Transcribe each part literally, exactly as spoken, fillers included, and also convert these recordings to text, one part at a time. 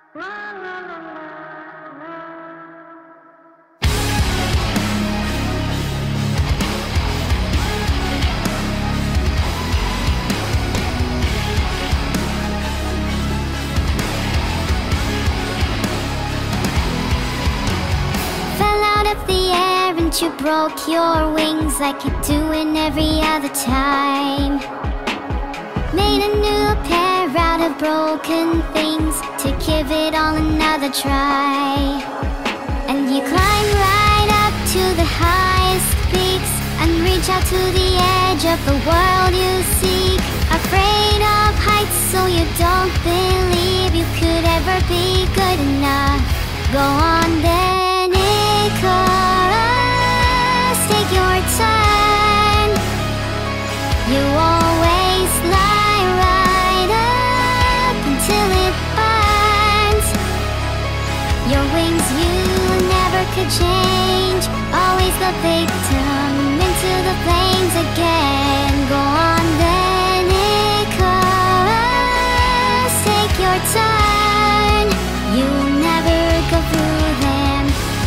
You broke your wings like you do in every other time. Made a new pair out of broken things to give it all another try. And you climb right up to the highest peaks and reach out to the edge of the world you seek. Afraid of heights, so you don't believe you could ever be good enough. Go on then, Icarus, take your turn. You always fly right up until it burns. Your wings you never could change, always the victim into the flames again. Go on then, Icarus, take your turn. You never go through them.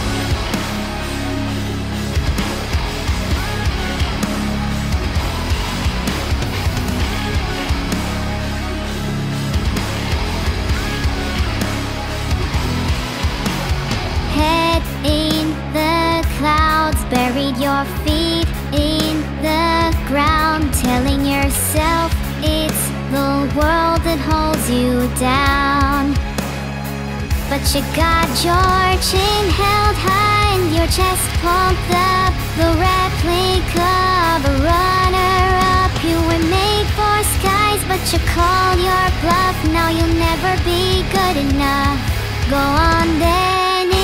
Buried your feet in the ground, telling yourself it's the world that holds you down. But you got your chin held high and your chest pumped up, the replica of a runner-up. You were made for skies, but you called your bluff. Now you'll never be good enough. Go on then,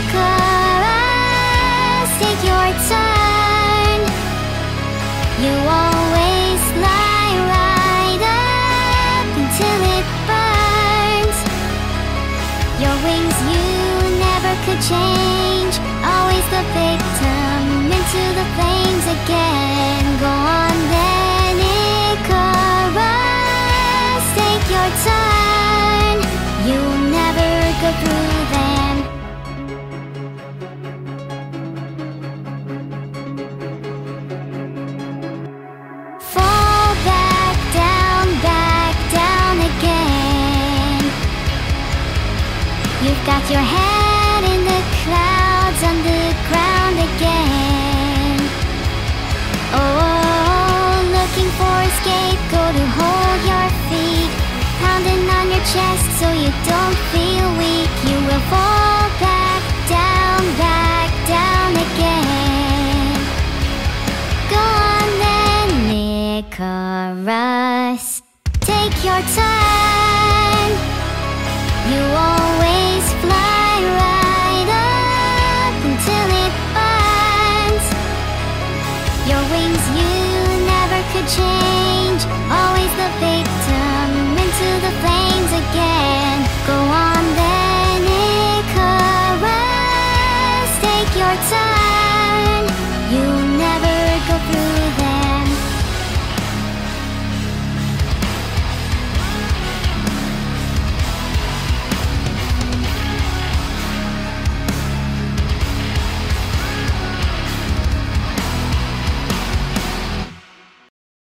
Icarus, take your turn. You always fly right up until it burns. Your wings you never could change, always the victim into the flames again. Go on then, Icarus, take your turn. You'll never go through them. Fall back down, back down again. You've got your head in the clouds, on the ground again. Oh, looking for a scapegoat to hold your feet, pounding on your chest so you don't feel weak. You will fall back down, back down again. Go on then, Icarus, take your turn. You always fly right up until it burns. Your wings you never could change, always the victim into the flames again. Go on then, Icarus, take your turn.